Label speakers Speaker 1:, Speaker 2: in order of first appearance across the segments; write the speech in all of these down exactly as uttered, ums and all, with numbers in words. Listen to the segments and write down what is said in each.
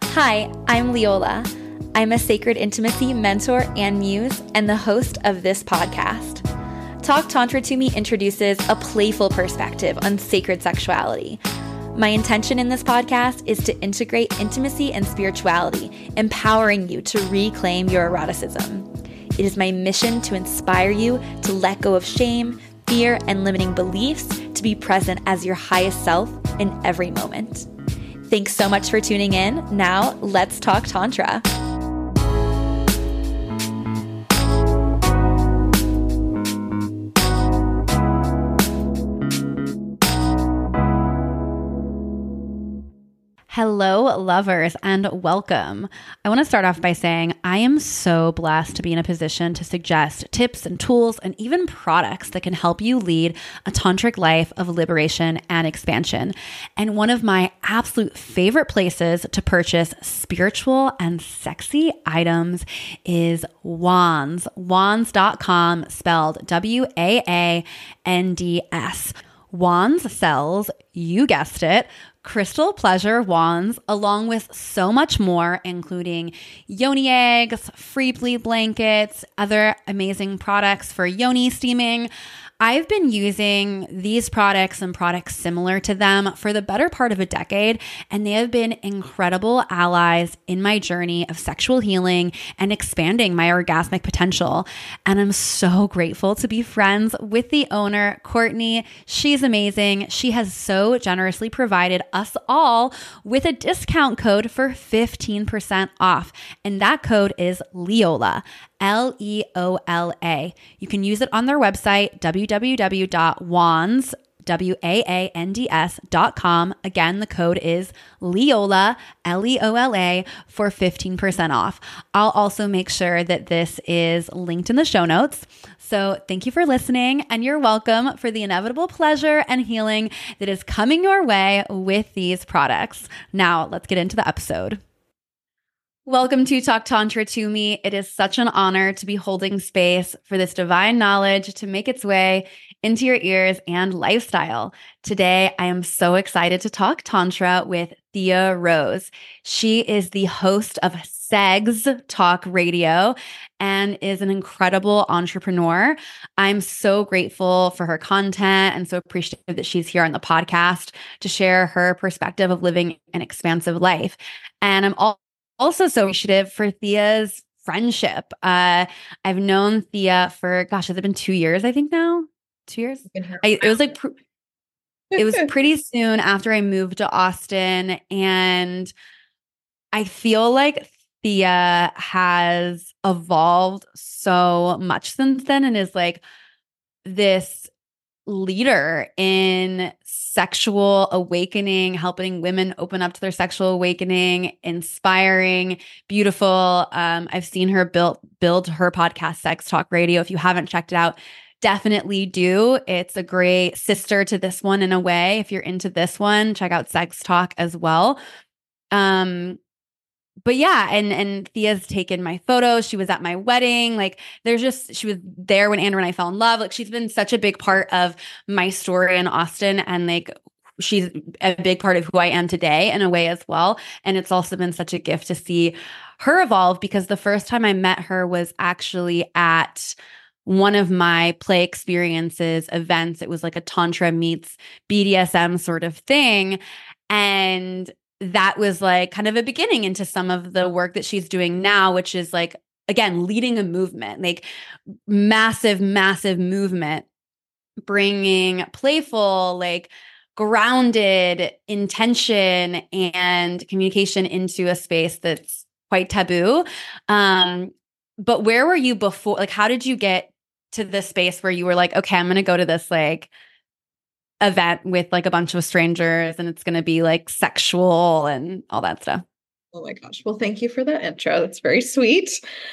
Speaker 1: Hi, I'm Leola. I'm a sacred intimacy mentor and muse and the host of this podcast. Talk Tantra to Me introduces a playful perspective on sacred sexuality. My intention in this podcast is to integrate intimacy and spirituality, empowering you to reclaim your eroticism. It is my mission to inspire you to let go of shame, fear, and limiting beliefs to be present as your highest self in every moment. Thanks so much for tuning in. Now, let's talk Tantra. Hello, lovers, and welcome. I want to start off by saying I am so blessed to be in a position to suggest tips and tools and even products that can help you lead a tantric life of liberation and expansion. And one of my absolute favorite places to purchase spiritual and sexy items is Wands. Wands dot com, spelled W A A N D S. Wands sells, you guessed it, crystal pleasure wands, along with so much more, including yoni eggs, free bleed blankets, other amazing products for yoni steaming. I've been using these products and products similar to them for the better part of a decade, and they have been incredible allies in my journey of sexual healing and expanding my orgasmic potential. And I'm so grateful to be friends with the owner, Courtney. She's amazing. She has so generously provided us all with a discount code for fifteen percent off, and that code is Leola. L E O L A. You can use it on their website, w w w dot wands, W A A N D S dot com. Again, the code is Leola, L E O L A, for fifteen percent off. I'll also make sure that this is linked in the show notes. So thank you for listening, and you're welcome for the inevitable pleasure and healing that is coming your way with these products. Now, let's get into the episode. Welcome to Talk Tantra to Me. It is such an honor to be holding space for this divine knowledge to make its way into your ears and lifestyle. Today, I am so excited to talk Tantra with Thea Rose. She is the host of Segs Talk Radio and is an incredible entrepreneur. I'm so grateful for her content and so appreciative that she's here on the podcast to share her perspective of living an expansive life. And I'm all Also so appreciative for Thea's friendship. Uh, I've known Thea for, gosh, has it been two years, I think now? Two years? I, it was like, pr- it was pretty soon after I moved to Austin. And I feel like Thea has evolved so much since then and is like this leader in sexual awakening, helping women open up to their sexual awakening, inspiring, beautiful. Um, I've seen her build build her podcast, Sex Talk Radio. If you haven't checked it out, definitely do. It's a great sister to this one in a way. If you're into this one, check out Sex Talk as well. Um, But yeah, and and Thea's taken my photos. She was at my wedding. Like, there's just, she was there when Andrew and I fell in love. Like, she's been such a big part of my story in Austin. And like, she's a big part of who I am today in a way as well. And it's also been such a gift to see her evolve, because the first time I met her was actually at one of my play experiences events. It was like a Tantra meets B D S M sort of thing. And that was like kind of a beginning into some of the work that she's doing now, which is like, again, leading a movement, like massive, massive movement, bringing playful, like grounded intention and communication into a space that's quite taboo. Um, but where were you before? Like, how did you get to this space where you were like, okay, I'm going to go to this like event with like a bunch of strangers and it's going to be like sexual and all that stuff?
Speaker 2: Oh my gosh. Well, thank you for that intro. That's very sweet.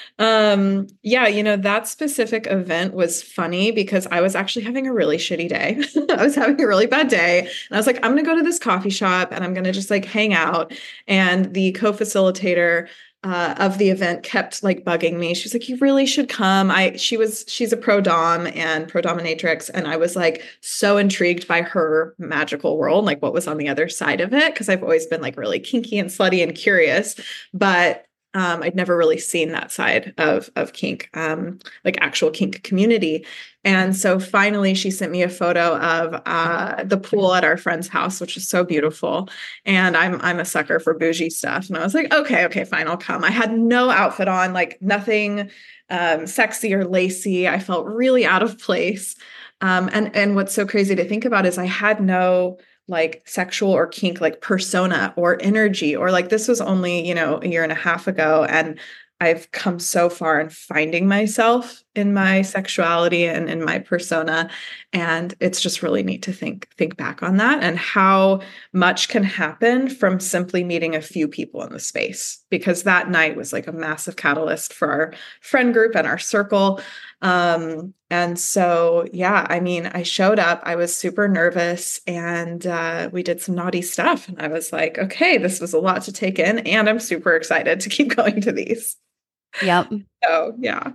Speaker 2: Um, yeah, you know, that specific event was funny because I was actually having a really shitty day. I was having a really bad day. And I was like, I'm going to go to this coffee shop and I'm going to just like hang out. And the co-facilitator uh, of the event kept like bugging me. She's like, you really should come. I, she was, she's a pro dom and pro dominatrix. And I was like so intrigued by her magical world, like what was on the other side of it. Cause I've always been like really kinky and slutty and curious, but um, I'd never really seen that side of, of kink, um, like actual kink community. And so finally she sent me a photo of uh, the pool at our friend's house, which is so beautiful. And I'm I'm a sucker for bougie stuff. And I was like, okay, okay, fine, I'll come. I had no outfit on, like nothing um, sexy or lacy. I felt really out of place. Um, and and what's so crazy to think about is I had no like sexual or kink like persona or energy, or like this was only, you know, a year and a half ago. And I've come so far in finding myself in my sexuality and in my persona. And it's just really neat to think, think back on that and how much can happen from simply meeting a few people in the space, because that night was like a massive catalyst for our friend group and our circle. Um, and so, yeah, I mean, I showed up, I was super nervous, and uh, we did some naughty stuff. And I was like, okay, this was a lot to take in. And I'm super excited to keep going to these.
Speaker 1: Yep.
Speaker 2: So, yeah.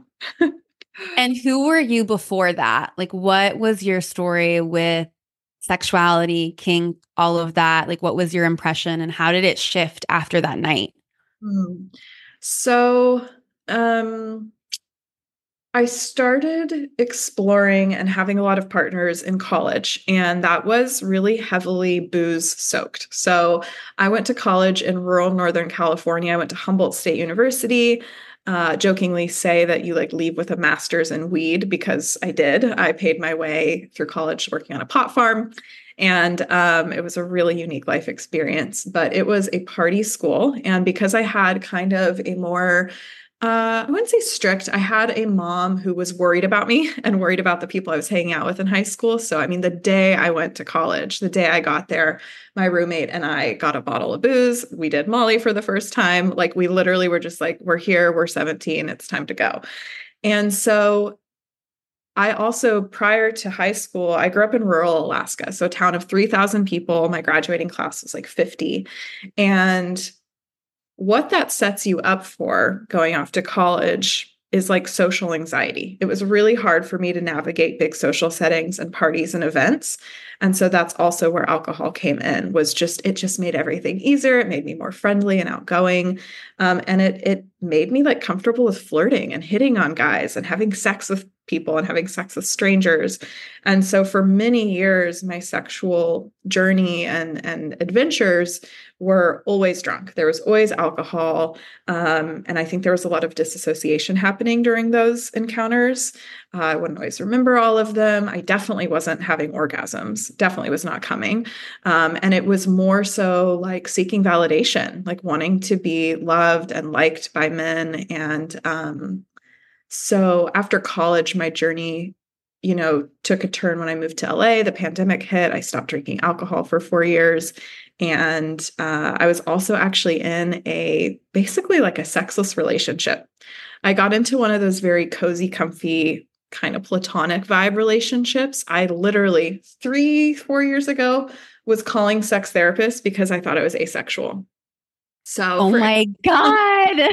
Speaker 1: And who were you before that? Like, what was your story with sexuality, kink, all of that? Like, what was your impression and how did it shift after that night?
Speaker 2: Hmm. So, um, I started exploring and having a lot of partners in college, and that was really heavily booze soaked. So I went to college in rural Northern California. I went to Humboldt State University. Uh, jokingly say that you like leave with a master's in weed, because I did. I paid my way through college working on a pot farm. And um, it was a really unique life experience, but it was a party school. And because I had kind of a more Uh, I wouldn't say strict. I had a mom who was worried about me and worried about the people I was hanging out with in high school. So, I mean, the day I went to college, the day I got there, my roommate and I got a bottle of booze. We did Molly for the first time. Like, we literally were just like, we're here, we're seventeen, it's time to go. And so I also, prior to high school, I grew up in rural Alaska, so a town of three thousand people. My graduating class was like fifty. And what that sets you up for going off to college is like social anxiety. It was really hard for me to navigate big social settings and parties and events. And so that's also where alcohol came in, was just, it just made everything easier. It made me more friendly and outgoing. Um, and it, it made me like comfortable with flirting and hitting on guys and having sex with people and having sex with strangers. And so for many years, my sexual journey and, and adventures were always drunk. There was always alcohol. Um, and I think there was a lot of disassociation happening during those encounters. Uh, I wouldn't always remember all of them. I definitely wasn't having orgasms, definitely was not coming. Um, and it was more so like seeking validation, like wanting to be loved and liked by men. And um, so after college, my journey, you know, took a turn when I moved to L A. The pandemic hit. I stopped drinking alcohol for four years. And uh, I was also actually in a basically like a sexless relationship. I got into one of those very cozy, comfy, kind of platonic vibe relationships. I literally three, four years ago was calling sex therapists because I thought I was asexual. So,
Speaker 1: oh
Speaker 2: for-
Speaker 1: my God.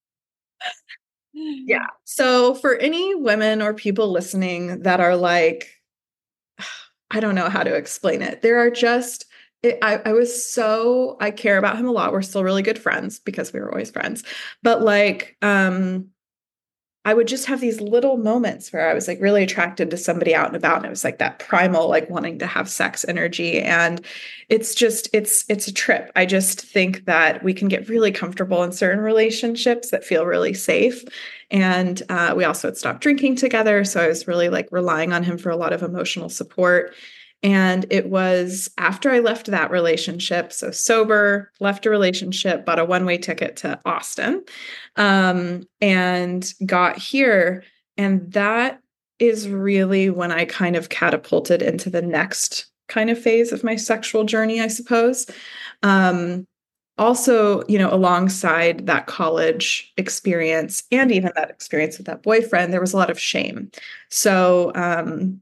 Speaker 2: Yeah. So for any women or people listening that are like, I don't know how to explain it. There are just, it, I, I was so, I care about him a lot. We're still really good friends because we were always friends. But like, um, I would just have these little moments where I was like really attracted to somebody out and about. And it was like that primal, like wanting to have sex energy. And it's just, it's, it's a trip. I just think that we can get really comfortable in certain relationships that feel really safe. And uh, we also had stopped drinking together. So I was really like relying on him for a lot of emotional support. And it was after I left that relationship, so sober, left a relationship, bought a one-way ticket to Austin, um, and got here. And that is really when I kind of catapulted into the next kind of phase of my sexual journey, I suppose. Um, also, you know, alongside that college experience and even that experience with that boyfriend, there was a lot of shame. So, um,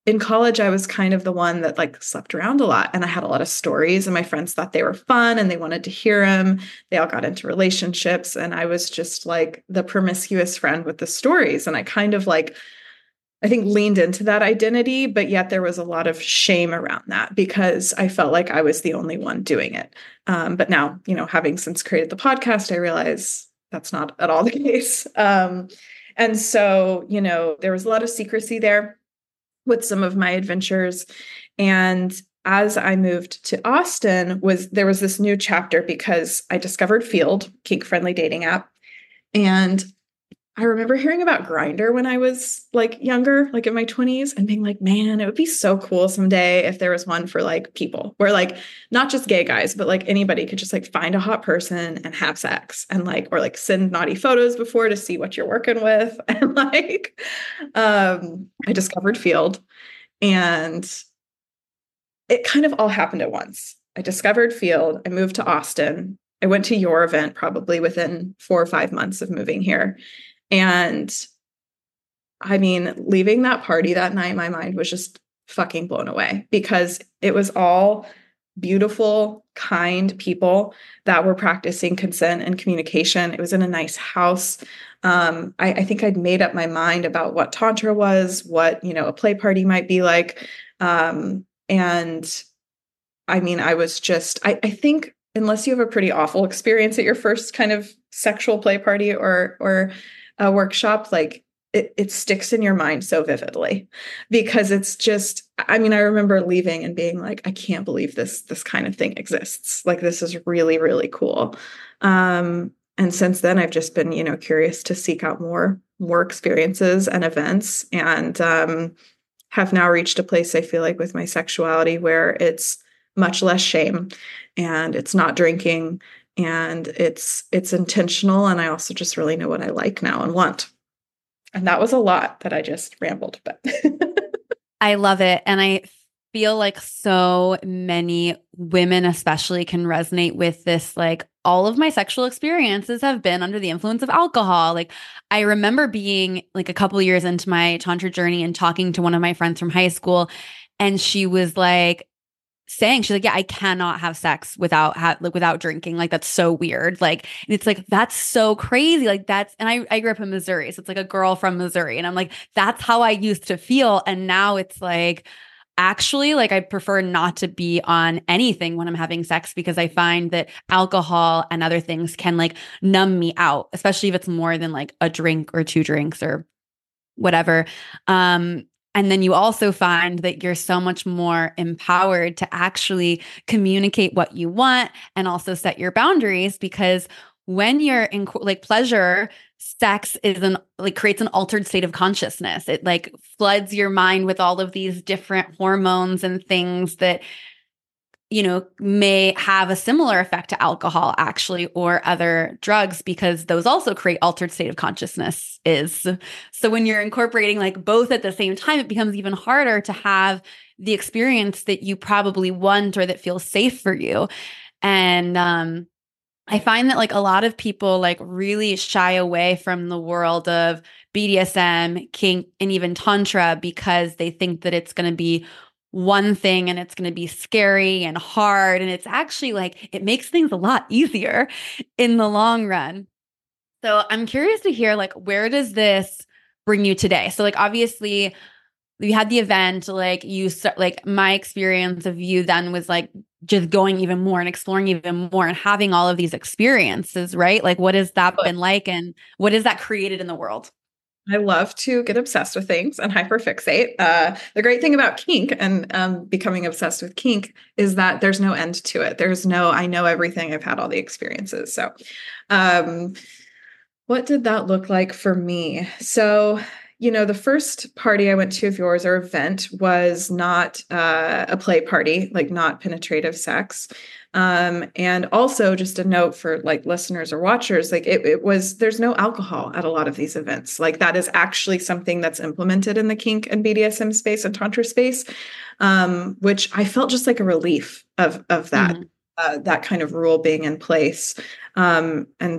Speaker 2: in college, I was kind of the one that like slept around a lot, and I had a lot of stories, and my friends thought they were fun and they wanted to hear them. They all got into relationships, and I was just like the promiscuous friend with the stories. And I kind of like, I think leaned into that identity, but yet there was a lot of shame around that because I felt like I was the only one doing it. Um, but now, you know, having since created the podcast, I realize that's not at all the case. Um, and so, you know, there was a lot of secrecy there with some of my adventures. And as I moved to Austin, was there was this new chapter because I discovered Field, kink-friendly dating app. And I remember hearing about Grindr when I was like younger, like in my twenties, and being like, man, it would be so cool someday if there was one for like people where like not just gay guys, but like anybody could just like find a hot person and have sex and like, or like send naughty photos before to see what you're working with. And like, um, I discovered Field, and it kind of all happened at once. I discovered Field. I moved to Austin. I went to your event probably within four or five months of moving here. And I mean, leaving that party that night, my mind was just fucking blown away because it was all beautiful, kind people that were practicing consent and communication. It was in a nice house. Um, I, I think I'd made up my mind about what Tantra was, what, you know, a play party might be like. Um, and I mean, I was just, I, I think unless you have a pretty awful experience at your first kind of sexual play party or, or a workshop, like it, it sticks in your mind so vividly because it's just, I mean, I remember leaving and being like, I can't believe this, this kind of thing exists. Like, this is really, really cool. Um, and since then I've just been, you know, curious to seek out more, more experiences and events, and, um, have now reached a place I feel like with my sexuality where it's much less shame and it's not drinking and it's, it's intentional. And I also just really know what I like now and want. And that was a lot that I just rambled, but
Speaker 1: I love it. And I feel like so many women especially can resonate with this. Like, all of my sexual experiences have been under the influence of alcohol. Like, I remember being like a couple years into my Tantra journey and talking to one of my friends from high school, and she was like, saying, she's like, yeah, I cannot have sex without ha- like without drinking. Like, that's so weird. Like, and it's like, that's so crazy. Like, that's, and I, I grew up in Missouri. So it's like a girl from Missouri. And I'm like, that's how I used to feel. And now it's like, actually, like, I prefer not to be on anything when I'm having sex because I find that alcohol and other things can like numb me out, especially if it's more than like a drink or two drinks or whatever. Um, And then you also find that you're so much more empowered to actually communicate what you want and also set your boundaries, because when you're in like pleasure, sex is an like creates an altered state of consciousness. It like floods your mind with all of these different hormones and things that, you know, may have a similar effect to alcohol actually, or other drugs, because those also create altered state of consciousness is. So when you're incorporating like both at the same time, it becomes even harder to have the experience that you probably want or that feels safe for you. And, um, I find that like a lot of people like really shy away from the world of B D S M, kink, and even Tantra because they think that it's going to be one thing and it's going to be scary and hard. And it's actually like, it makes things a lot easier in the long run. So I'm curious to hear, like, where does this bring you today? So like, obviously you had the event, like you, like my experience of you then was like just going even more and exploring even more and having all of these experiences, right? Like, what has that been like? And what has that created in the world?
Speaker 2: I love to get obsessed with things and hyperfixate. Uh, the great thing about kink and um, becoming obsessed with kink is that there's no end to it. There's no, I know everything. I've had all the experiences. So um, what did that look like for me? So, you know, the first party I went to of yours or event was not uh, a play party, like not penetrative sex. Um, and also just a note for like listeners or watchers, like it, it was, there's no alcohol at a lot of these events. Like that is actually something that's implemented in the kink and B D S M space and Tantra space, um, which I felt just like a relief of, of that, mm-hmm. uh, that kind of rule being in place. Um, and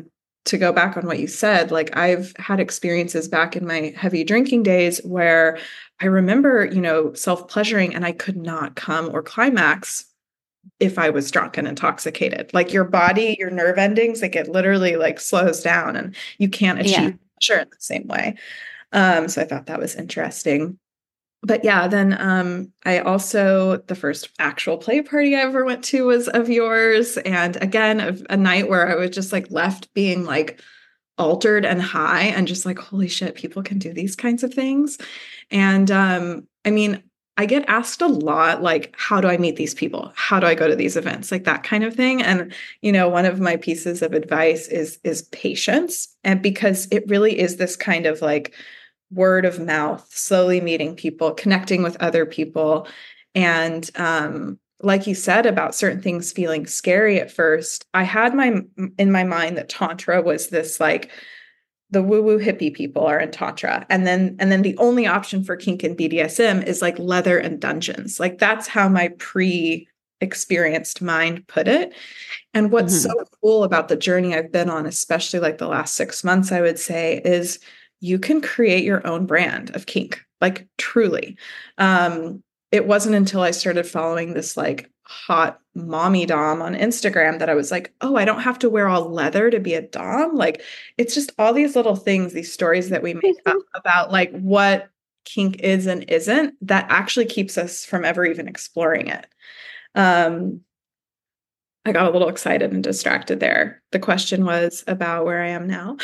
Speaker 2: to go back on what you said, like I've had experiences back in my heavy drinking days where I remember, you know, self-pleasuring and I could not come or climax if I was drunk and intoxicated. Like your body, your nerve endings, like it literally like slows down and you can't
Speaker 1: Yeah.
Speaker 2: achieve pleasure in the same way. Um, so I thought that was interesting. But yeah, then um, I also, the first actual play party I ever went to was of yours. And again, a, a night where I was just like left being like altered and high and just like, holy shit, people can do these kinds of things. And um, I mean, I get asked a lot, like, how do I meet these people? How do I go to these events? Like that kind of thing. And, you know, one of my pieces of advice is, is patience. And because it really is this kind of like word of mouth, slowly meeting people, connecting with other people. And, um, like you said about certain things feeling scary at first, I had my, in my mind that Tantra was this like, the woo-woo hippie people are in Tantra. And then, and then the only option for kink and B D S M is like leather and dungeons. Like that's how my pre-experienced mind put it. And what's
Speaker 1: Mm-hmm.
Speaker 2: so cool about the journey I've been on, especially like the last six months, I would say, is you can create your own brand of kink, like truly. Um, it wasn't until I started following this like hot mommy dom on Instagram that I was like, oh, I don't have to wear all leather to be a dom. Like it's just all these little things, these stories that we make up about like what kink is and isn't that actually keeps us from ever even exploring it. Um, I got a little excited and distracted there. The question was about where I am now.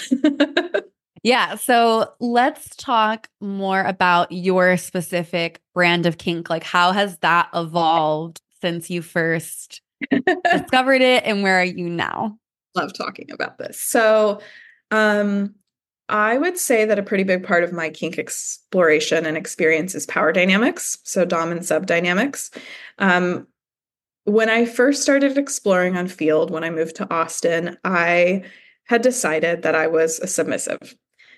Speaker 1: Yeah. So let's talk more about your specific brand of kink. Like, how has that evolved since you first discovered it, and where are you now?
Speaker 2: Love talking about this. So, um, I would say that a pretty big part of my kink exploration and experience is power dynamics. So, dom and sub dynamics. Um, when I first started exploring on Field, when I moved to Austin, I had decided that I was a submissive.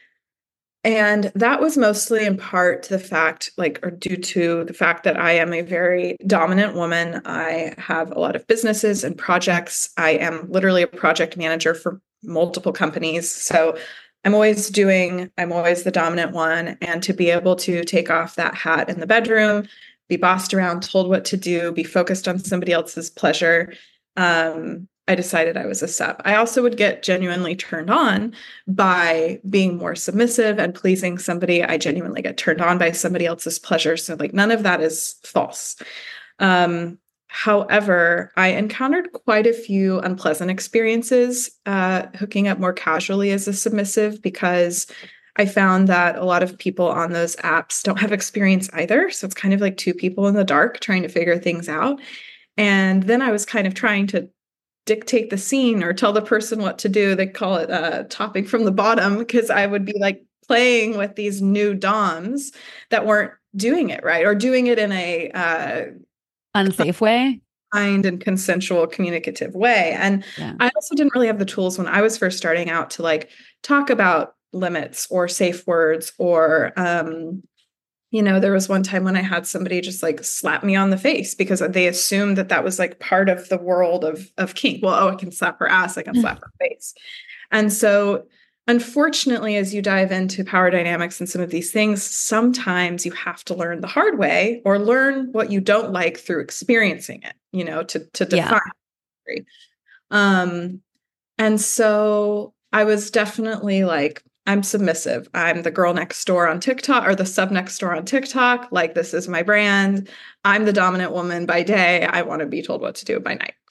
Speaker 2: And that was mostly in part to the fact, like, or due to the fact that I am a very dominant woman. I have a lot of businesses and projects. I am literally a project manager for multiple companies. So I'm always doing, I'm always the dominant one. And to be able to take off that hat in the bedroom, be bossed around, told what to do, be focused on somebody else's pleasure. Um, I decided I was a sub. I also would get genuinely turned on by being more submissive and pleasing somebody. I genuinely get turned on by somebody else's pleasure. So like none of that is false. Um, however, I encountered quite a few unpleasant experiences uh, hooking up more casually as a submissive because I found that a lot of people on those apps don't have experience either. So it's kind of like two people in the dark trying to figure things out. And then I was kind of trying to dictate the scene or tell the person what to do. They call it uh, topping from the bottom because I would be like playing with these new doms that weren't doing it right or doing it in a uh,
Speaker 1: Unsafe way.
Speaker 2: kind and consensual communicative way. And
Speaker 1: Yeah.
Speaker 2: I also didn't really have the tools when I was first starting out to like talk about limits or safe words or um, you know, there was one time when I had somebody just like slap me on the face because they assumed that that was like part of the world of of kink. Well, oh, I can slap her ass, I can slap her face. And so, unfortunately, as you dive into power dynamics and some of these things, sometimes you have to learn the hard way or learn what you don't like through experiencing it, you know, to to define
Speaker 1: Yeah.
Speaker 2: it. Um, and so I was definitely like, I'm submissive. I'm the girl next door on TikTok or the sub next door on TikTok. Like, this is my brand. I'm the dominant woman by day. I want to be told what to do by night.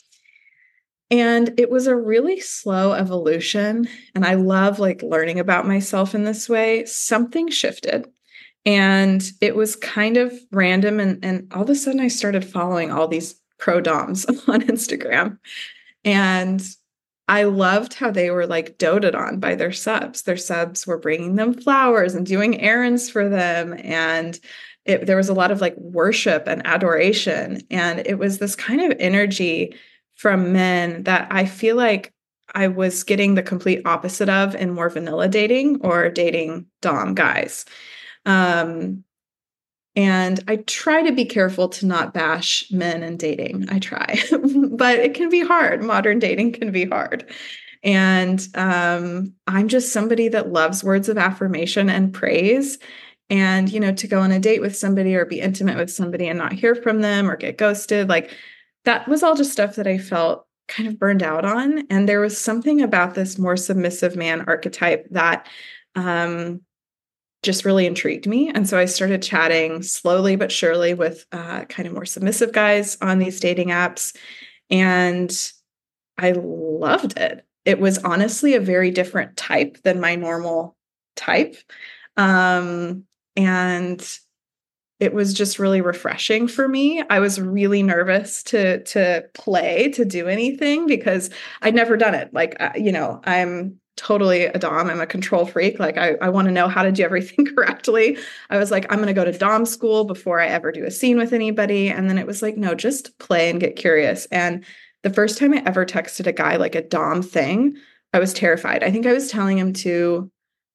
Speaker 2: And it was a really slow evolution. And I love like learning about myself in this way. Something shifted and it was kind of random. And, and all of a sudden I started following all these pro doms on Instagram. And I loved how they were like doted on by their subs. Their subs were bringing them flowers and doing errands for them. And it, there was a lot of like worship and adoration. And it was this kind of energy from men that I feel like I was getting the complete opposite of in more vanilla dating or dating dom guys. Um, And I try to be careful to not bash men and dating. I try, but it can be hard. Modern dating can be hard. And um, I'm just somebody that loves words of affirmation and praise. And, you know, to go on a date with somebody or be intimate with somebody and not hear from them or get ghosted, like that was all just stuff that I felt kind of burned out on. And there was something about this more submissive man archetype that um, just really intrigued me. And so I started chatting slowly but surely with uh, kind of more submissive guys on these dating apps. And I loved it. It was honestly a very different type than my normal type. Um, and it was just really refreshing for me. I was really nervous to to play, to do anything because I'd never done it. Like, uh, you know, I'm totally a dom. I'm a control freak. Like, I, I want to know how to do everything correctly. I was like, I'm going to go to dom school before I ever do a scene with anybody. And then it was like, no, just play and get curious. And the first time I ever texted a guy like a dom thing, I was terrified. I think I was telling him to,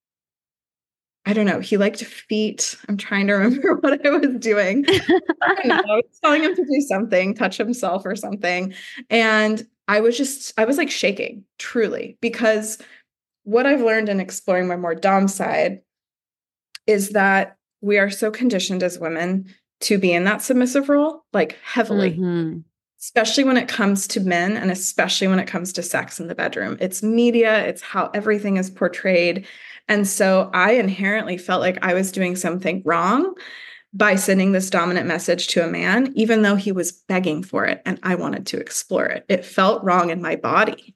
Speaker 2: I don't know, he liked feet. I'm trying to remember what I was doing. I don't know. I was telling him to do something, touch himself or something. And I was just, I was like shaking, truly, because what I've learned in exploring my more dom side is that we are so conditioned as women to be in that submissive role, like heavily. Mm-hmm. Especially when it comes to men and especially when it comes to sex in the bedroom. It's media, it's how everything is portrayed. And so I inherently felt like I was doing something wrong by sending this dominant message to a man, even though he was begging for it and I wanted to explore it. It felt wrong in my body.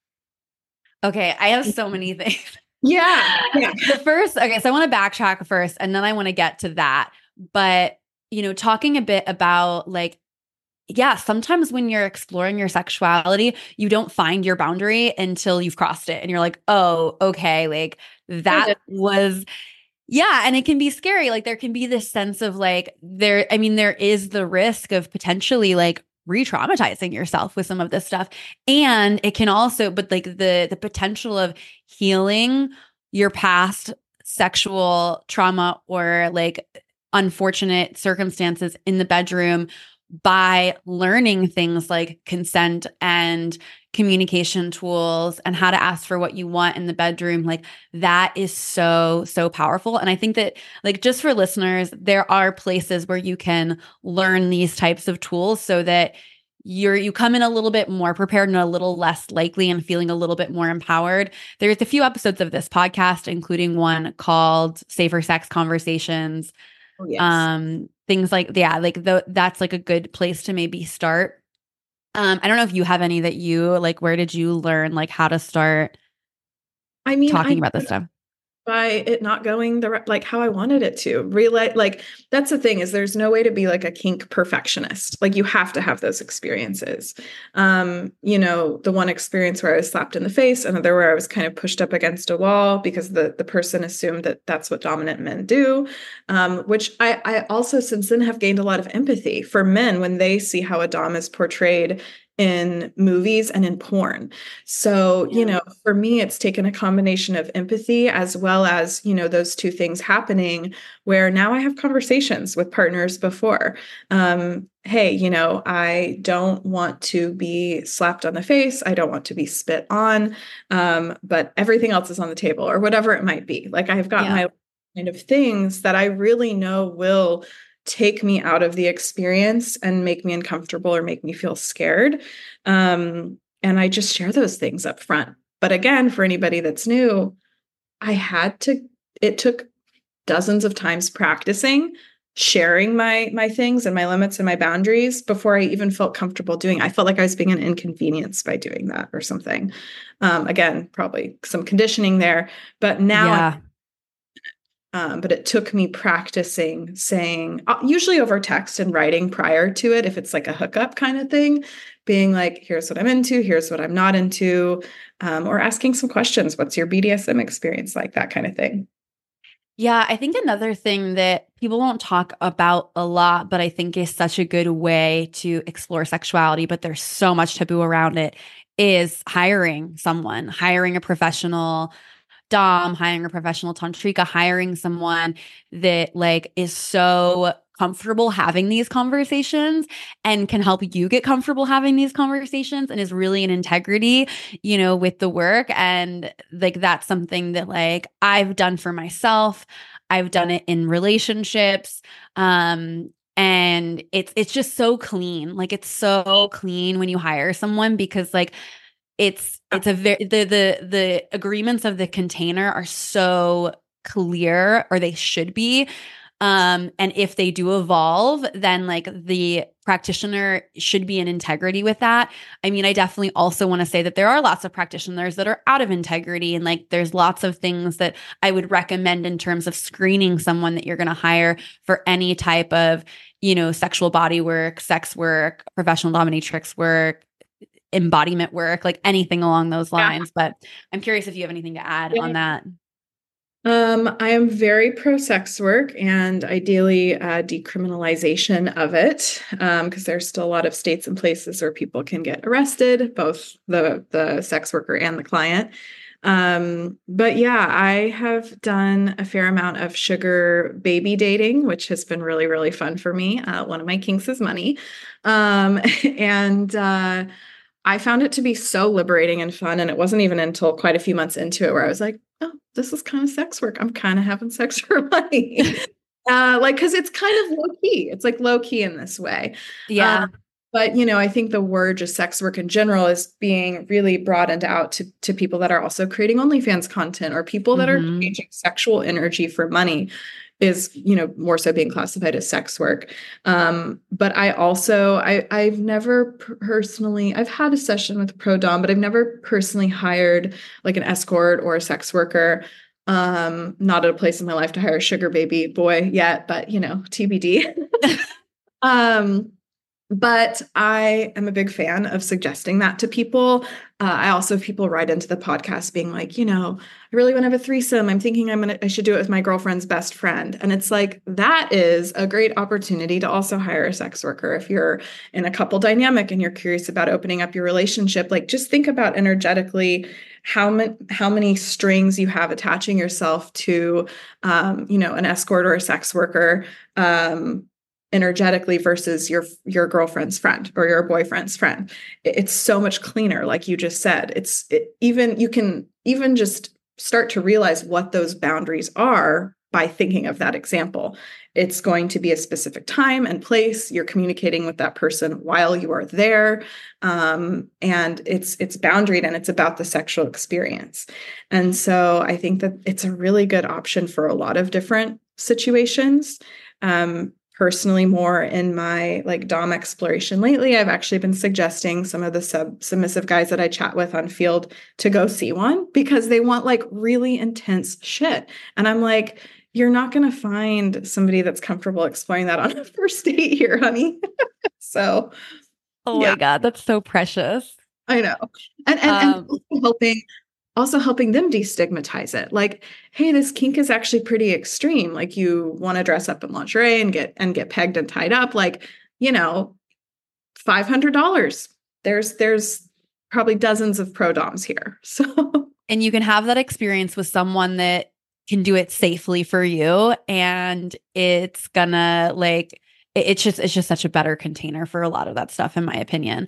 Speaker 1: Okay, I have so many things.
Speaker 2: Yeah. yeah.
Speaker 1: The first, okay, so I want to backtrack first and then I want to get to that. But, you know, talking a bit about like, yeah, sometimes when you're exploring your sexuality, you don't find your boundary until you've crossed it. And you're like, oh, okay, like that was, yeah. And it can be scary. Like there can be this sense of like, there, I mean, there is the risk of potentially like re-traumatizing yourself with some of this stuff. And it can also, but like the the potential of healing your past sexual trauma or like unfortunate circumstances in the bedroom by learning things like consent and communication tools and how to ask for what you want in the bedroom, like that is so, so powerful. And I think that like just for listeners, there are places where you can learn these types of tools so that you're you come in a little bit more prepared and a little less likely and feeling a little bit more empowered. There's a few episodes of this podcast, including one called Safer Sex Conversations.
Speaker 2: Oh, yes.
Speaker 1: Um, things like, yeah, like the, that's like a good place to maybe start. Um, I don't know if you have any that you like, where did you learn like how to start
Speaker 2: I mean,
Speaker 1: talking
Speaker 2: I,
Speaker 1: about this stuff?
Speaker 2: By it not going the like how I wanted it to. Really, like that's the thing is there's no way to be like a kink perfectionist. Like you have to have those experiences. Um, you know, the one experience where I was slapped in the face, another where I was kind of pushed up against a wall because the the person assumed that that's what dominant men do. Um, which I I also since then have gained a lot of empathy for men when they see how a dom is portrayed in movies and in porn. So, yeah. you know, for me, it's taken a combination of empathy as well as, you know, those two things happening where now I have conversations with partners before. Um, hey, you know, I don't want to be slapped on the face. I don't want to be spit on, um, but everything else is on the table or whatever it might be. Like I've got yeah. my kind of things that I really know will take me out of the experience and make me uncomfortable or make me feel scared. Um, and I just share those things up front. But again, for anybody that's new, I had to, it took dozens of times practicing, sharing my, my things and my limits and my boundaries before I even felt comfortable doing it. I felt like I was being an inconvenience by doing that or something. Um, again, probably some conditioning there, but now
Speaker 1: yeah.
Speaker 2: I'm Um, but it took me practicing saying, uh, usually over text and writing prior to it, if it's like a hookup kind of thing, being like, here's what I'm into, here's what I'm not into, um, or asking some questions. What's your B D S M experience like? That kind of thing.
Speaker 1: Yeah, I think another thing that people don't talk about a lot, but I think is such a good way to explore sexuality, but there's so much taboo around it, is hiring someone, hiring a professional dom, hiring a professional tantrika, hiring someone that like is so comfortable having these conversations and can help you get comfortable having these conversations and is really in integrity, you know, with the work. And like, that's something that like I've done for myself. I've done it in relationships. Um, and it's, it's just so clean. Like it's so clean when you hire someone because like it's, it's a very, the, the, the agreements of the container are so clear, or they should be. Um, and if they do evolve, then like the practitioner should be in integrity with that. I mean, I definitely also want to say that there are lots of practitioners that are out of integrity. And like, there's lots of things that I would recommend in terms of screening someone that you're going to hire for any type of, you know, sexual body work, sex work, professional dominatrix work, embodiment work, like anything along those lines. Yeah. But I'm curious if you have anything to add yeah. on that.
Speaker 2: Um, I am very pro sex work and ideally uh, decriminalization of it, um, because there's still a lot of states and places where people can get arrested, both the the sex worker and the client. Um, but yeah, I have done a fair amount of sugar baby dating, which has been really, really fun for me. Uh, one of my kinks is money. Um, and uh, I found it to be so liberating and fun. And it wasn't even until quite a few months into it where I was like, oh, this is kind of sex work. I'm kind of having sex for money. uh, like, cause it's kind of low key. It's like low key in this way.
Speaker 1: Yeah.
Speaker 2: Um, but, you know, I think the word just sex work in general is being really broadened out to, to people that are also creating OnlyFans content or people that mm-hmm. are changing sexual energy for money is, you know, more so being classified as sex work. Um, but I also, I, I've never personally, I've had a session with Pro Dom, but I've never personally hired like an escort or a sex worker. Um, not at a place in my life to hire a sugar baby boy yet, but you know, T B D. um, But I am a big fan of suggesting that to people. Uh, I also have people write into the podcast being like, you know, I really want to have a threesome. I'm thinking I'm gonna, I should do it with my girlfriend's best friend. And it's like, that is a great opportunity to also hire a sex worker. If you're in a couple dynamic and you're curious about opening up your relationship, like just think about energetically how many, how many strings you have attaching yourself to, um, you know, an escort or a sex worker, um, energetically versus your your girlfriend's friend or your boyfriend's friend. It's so much cleaner, like you just said. It's it, even you can even just start to realize what those boundaries are by thinking of that example. It's going to be a specific time and place. You're communicating with that person while you are there, um, and it's it's boundaried and it's about the sexual experience. And so I think that it's a really good option for a lot of different situations. Um, Personally, more in my like dom exploration lately, I've actually been suggesting some of the sub submissive guys that I chat with on Field to go see one because they want like really intense shit. And I'm like, you're not going to find somebody that's comfortable exploring that on a first date here, honey. So,
Speaker 1: oh yeah. My God, that's so precious.
Speaker 2: I know. And, and, um, and helping Also helping them destigmatize it. Like, hey, this kink is actually pretty extreme. Like you want to dress up in lingerie and get and get pegged and tied up. Like, you know, five hundred dollars. There's there's probably dozens of pro doms here. So
Speaker 1: and you can have that experience with someone that can do it safely for you. And it's gonna like it, it's just it's just such a better container for a lot of that stuff, in my opinion.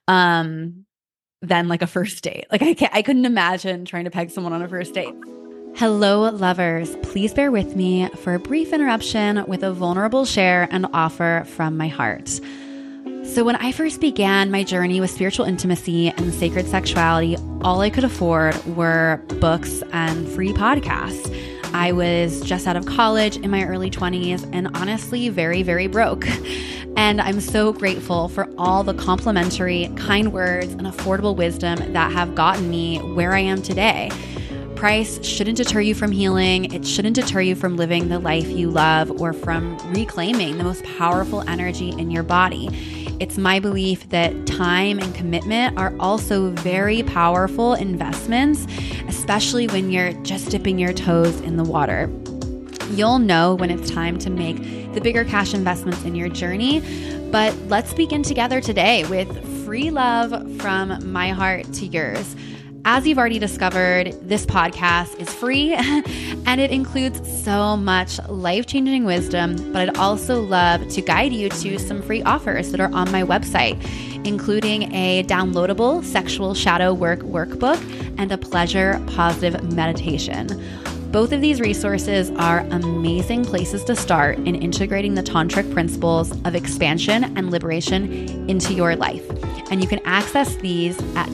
Speaker 1: Um than like a first date. Like I can't, I couldn't imagine trying to peg someone on a first date. Hello, lovers. Please bear with me for a brief interruption with a vulnerable share and offer from my heart. So when I first began my journey with spiritual intimacy and sacred sexuality, all I could afford were books and free podcasts. I was just out of college in my early twenties and honestly very, very broke. And I'm so grateful for all the complimentary, kind words and affordable wisdom that have gotten me where I am today. Price shouldn't deter you from healing. It shouldn't deter you from living the life you love or from reclaiming the most powerful energy in your body. It's my belief that time and commitment are also very powerful investments, especially when you're just dipping your toes in the water. You'll know when it's time to make the bigger cash investments in your journey, but let's begin together today with free love from my heart to yours. As you've already discovered, this podcast is free and it includes so much life-changing wisdom, but I'd also love to guide you to some free offers that are on my website, including a downloadable sexual shadow work workbook and a pleasure positive meditation. Both of these resources are amazing places to start in integrating the tantric principles of expansion and liberation into your life. And you can access these at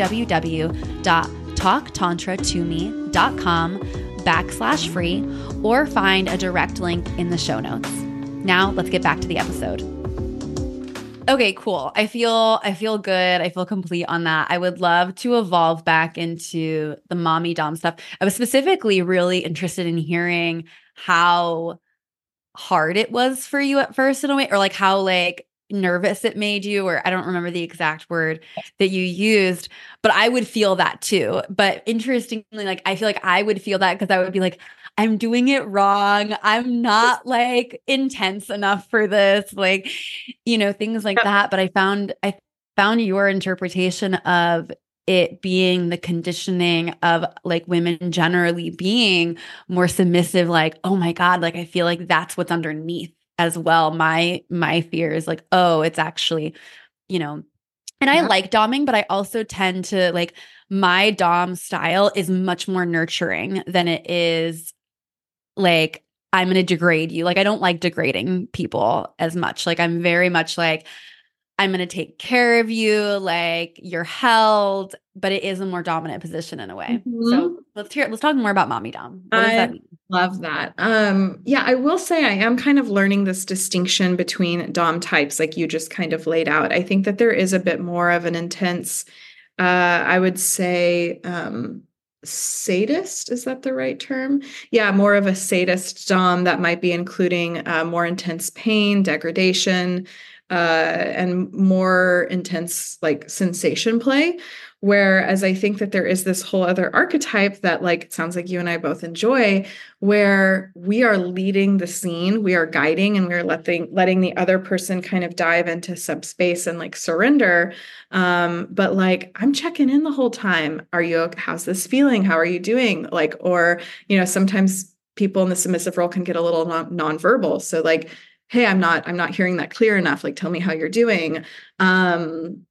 Speaker 1: www.talktantra2me.com backslash free or find a direct link in the show notes. Now let's get back to the episode. Okay, cool. I feel I feel good. I feel complete on that. I would love to evolve back into the mommy dom stuff. I was specifically really interested in hearing how hard it was for you at first in a way, or like how like nervous it made you, or I don't remember the exact word that you used, but I would feel that too. But interestingly, like I feel like I would feel that because I would be like, I'm doing it wrong. I'm not like intense enough for this, like, you know, things like that. But I found, I found your interpretation of it being the conditioning of like women generally being more submissive, like, oh my God, like, I feel like that's what's underneath as well. My, my fear is like, oh, it's actually, you know, and I
Speaker 2: Yeah.
Speaker 1: like doming, but I also tend to like my dom style is much more nurturing than it is like, I'm going to degrade you. Like, I don't like degrading people as much. Like, I'm very much like, I'm going to take care of you. Like, you're held, but it is a more dominant position in a way.
Speaker 2: Mhm.
Speaker 1: So let's hear, let's talk more about mommy dom. What does
Speaker 2: I
Speaker 1: that mean?
Speaker 2: love that. Um, yeah, I will say I am kind of learning this distinction between dom types, like you just kind of laid out. I think that there is a bit more of an intense, uh, I would say, um, sadist, is that the right term? Yeah, more of a sadist dom that might be including uh, more intense pain, degradation, uh, and more intense like sensation play. Whereas I think that there is this whole other archetype that like it sounds like you and I both enjoy, where we are leading the scene, we are guiding, and we're letting letting the other person kind of dive into subspace and like surrender. Um, but like I'm checking in the whole time. Are you how's this feeling? How are you doing? Like, or you know, sometimes people in the submissive role can get a little non- nonverbal. So like, hey, I'm not, I'm not hearing that clear enough. Like, tell me how you're doing. Um,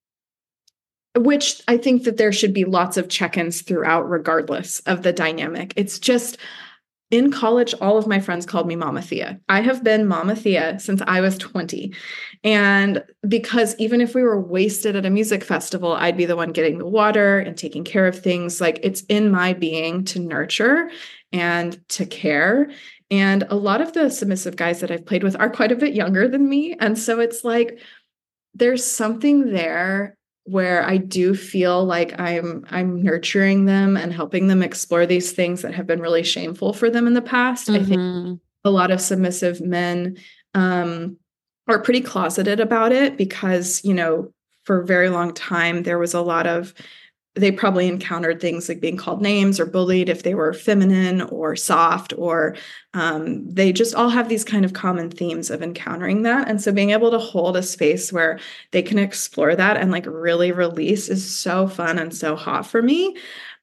Speaker 2: which I think that there should be lots of check-ins throughout, regardless of the dynamic. It's just in college, all of my friends called me Mama Thea. I have been Mama Thea since I was twenty. And because even if we were wasted at a music festival, I'd be the one getting the water and taking care of things. Like it's in my being to nurture and to care. And a lot of the submissive guys that I've played with are quite a bit younger than me. And so it's like, there's something there where I do feel like I'm I'm nurturing them and helping them explore these things that have been really shameful for them in the past. Mm-hmm. I think a lot of submissive men um, are pretty closeted about it because, you know, for a very long time, there was a lot of they probably encountered things like being called names or bullied if they were feminine or soft, or um, they just all have these kind of common themes of encountering that. And so being able to hold a space where they can explore that and like really release is so fun and so hot for me.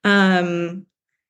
Speaker 2: Um,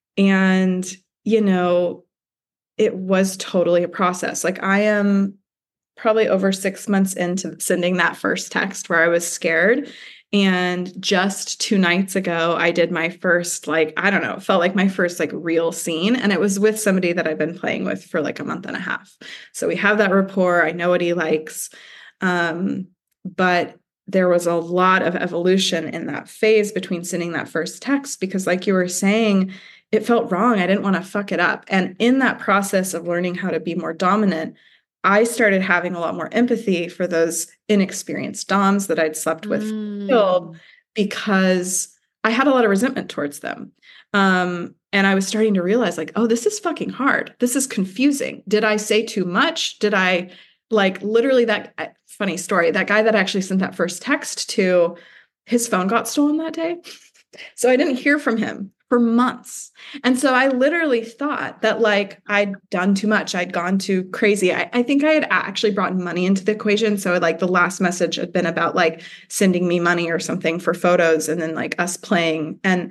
Speaker 2: and, you know, it was totally a process. Like I am probably over six months into sending that first text where I was scared. And just two nights ago, I did my first, like, I don't know, it felt like my first like real scene. And it was with somebody that I've been playing with for like a month and a half. So we have that rapport. I know what he likes. Um, but there was a lot of evolution in that phase between sending that first text, because like you were saying, it felt wrong. I didn't want to fuck it up. And in that process of learning how to be more dominant, I started having a lot more empathy for those inexperienced doms that I'd slept with mm. because I had a lot of resentment towards them. Um, and I was starting to realize like, oh, this is fucking hard. This is confusing. Did I say too much? Did I like literally that funny story, that guy that actually sent that first text to, his phone got stolen that day. So I didn't hear from him for months. And so I literally thought that like I'd done too much. I'd gone too crazy. I, I think I had actually brought money into the equation. So like the last message had been about like sending me money or something for photos and then like us playing. And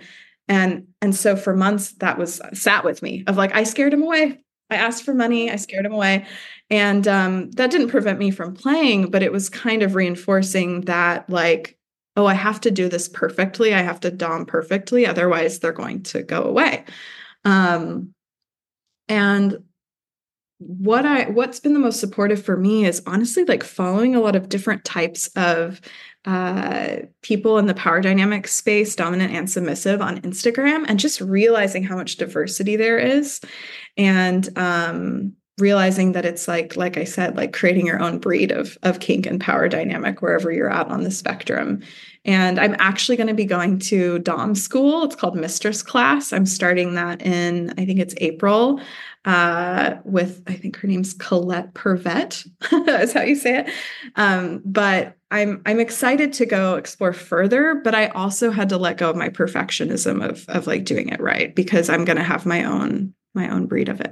Speaker 2: And, and so for months that was sat with me of like, I scared him away. I asked for money. I scared him away. And um, that didn't prevent me from playing, but it was kind of reinforcing that like, oh, I have to do this perfectly. I have to dom perfectly. Otherwise they're going to go away. Um, and what I, what's been the most supportive for me is honestly like following a lot of different types of uh, people in the power dynamic space, dominant and submissive on Instagram, and just realizing how much diversity there is. And, um, realizing that it's like, like I said, like creating your own breed of, of kink and power dynamic wherever you're at on the spectrum. And I'm actually going to be going to Dom school. It's called Mistress Class. I'm starting that in, I think it's April, uh, with, I think her name's Colette Pervet, is how you say it. Um, but I'm, I'm excited to go explore further, but I also had to let go of my perfectionism of, of like doing it right, because I'm going to have my own, my own breed of it.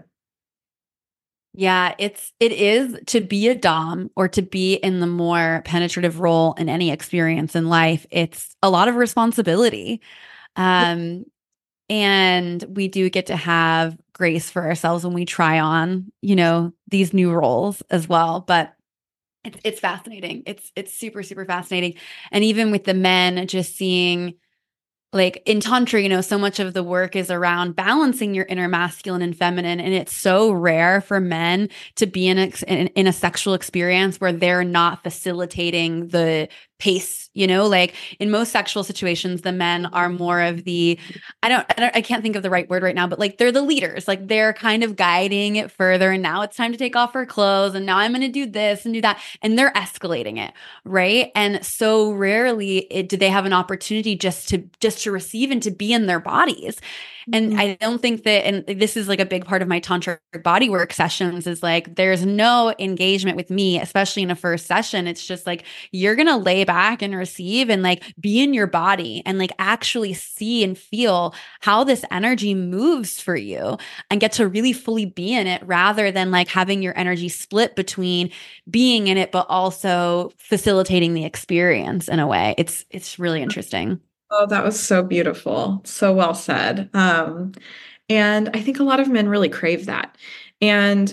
Speaker 1: Yeah, it's it is to be a dom or to be in the more penetrative role in any experience in life. It's a lot of responsibility. Um, and we do get to have grace for ourselves when we try on, you know, these new roles as well. But it's it's fascinating. It's it's super, super fascinating. And even with the men, just seeing like in tantra, you know, so much of the work is around balancing your inner masculine and feminine. And it's so rare for men to be in a, in, in a sexual experience where they're not facilitating the pace, you know, like in most sexual situations, the men are more of the, I don't, I don't, I can't think of the right word right now, but like they're the leaders, like they're kind of guiding it further. And now it's time to take off her clothes. And now I'm going to do this and do that. And they're escalating it. Right. And so rarely it, do they have an opportunity just to, just to receive and to be in their bodies. And mm-hmm. I don't think that, and this is like a big part of my tantric bodywork sessions is like, there's no engagement with me, especially in a first session. It's just like, you're going to lay back and receive and like be in your body and like actually see and feel how this energy moves for you and get to really fully be in it rather than like having your energy split between being in it, but also facilitating the experience in a way. It's, it's really interesting.
Speaker 2: Oh, that was so beautiful. So well said. Um, and I think a lot of men really crave that. And